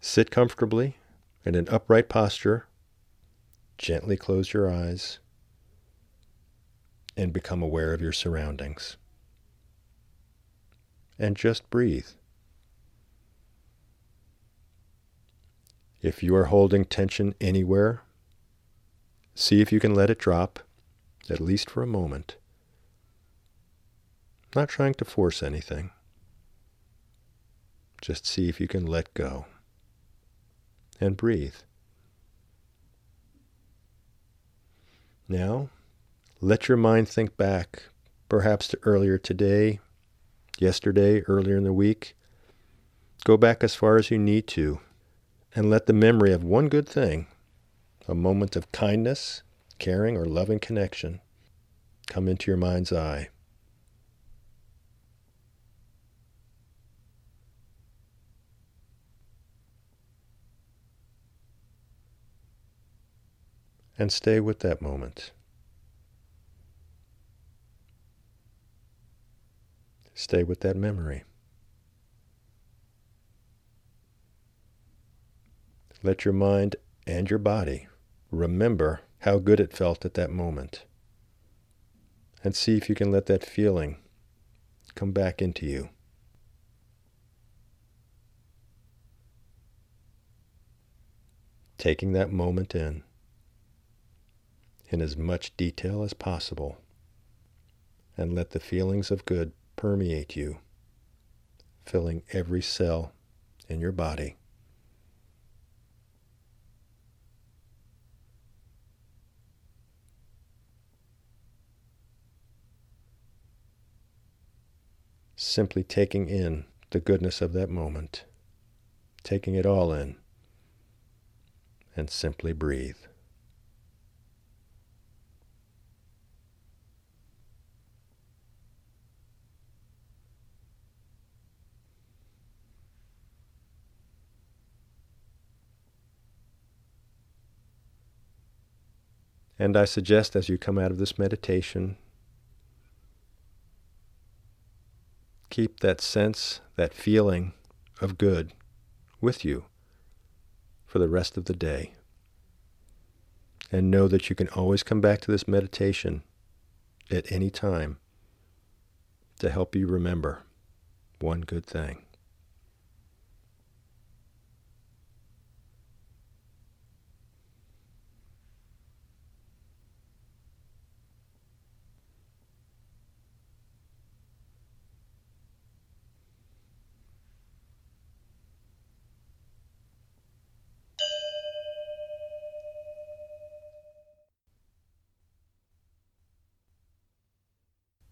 Sit comfortably in an upright posture. Gently close your eyes and become aware of your surroundings. And just breathe. If you are holding tension anywhere, see if you can let it drop, at least for a moment. Not trying to force anything. Just see if you can let go. And breathe. Now, let your mind think back, perhaps to earlier today, yesterday, earlier in the week. Go back as far as you need to, and let the memory of one good thing, a moment of kindness, caring, or loving connection, come into your mind's eye. And stay with that moment. Stay with that memory. Let your mind and your body remember how good it felt at that moment. And see if you can let that feeling come back into you. Taking that moment in as much detail as possible, and let the feelings of good permeate you, filling every cell in your body. Simply taking in the goodness of that moment, taking it all in, and simply breathe. And I suggest as you come out of this meditation, keep that sense, that feeling of good with you for the rest of the day. And know that you can always come back to this meditation at any time to help you remember one good thing.